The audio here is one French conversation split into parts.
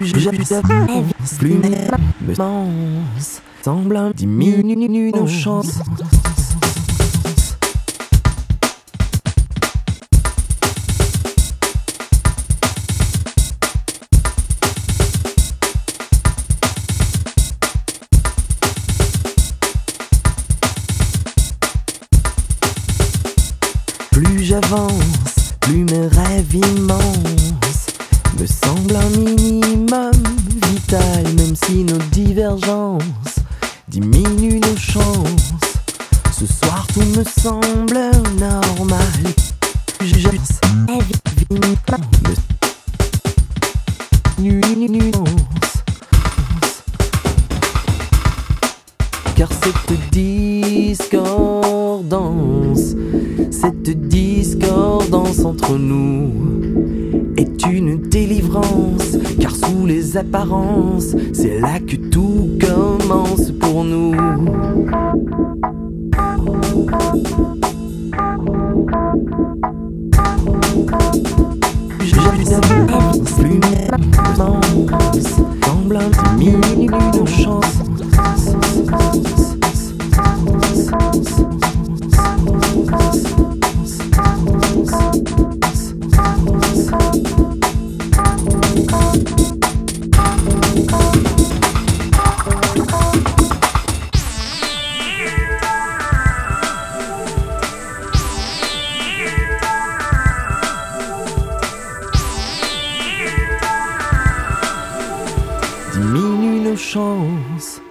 j'avance, plus me pense, semble diminuer nos chances. Plus j'avance, plus mes rêves immenses me semblent un minimum vital, même si nos divergences diminuent nos chances. Ce soir tout me semble normal. J'avance, car cette discordance entre nous est une délivrance, car sous les apparences, c'est là que tout commence pour nous. J'avance, plus me pense, semble diminuer nos chances. Diminue nos chances.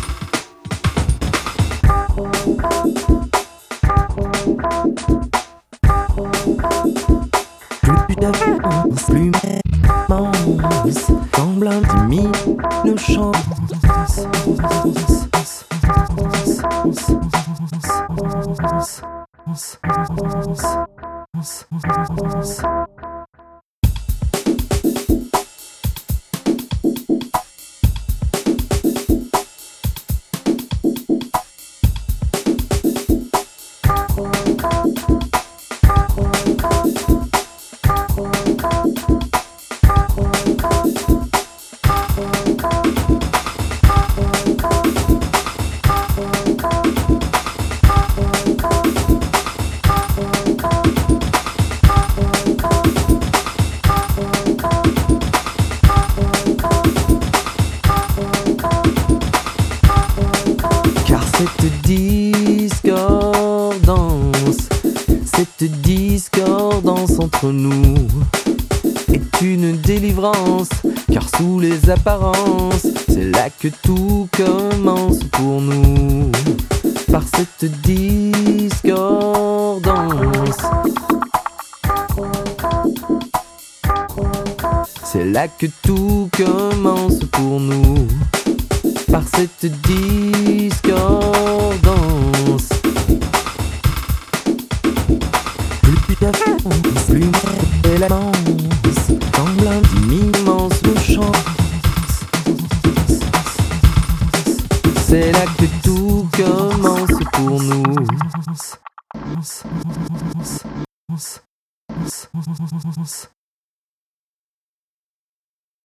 Plus d'avance, plus m'avance, semble diminuer nos chances. Cette discordance entre nous est une délivrance, car sous les apparences, c'est là que tout commence pour nous. Par cette discordance, c'est là que tout commence pour nous. Par cette discordance, plus d'avance, plus d'élégance, semble d'immense nos chances. C'est là que tout commence pour nous.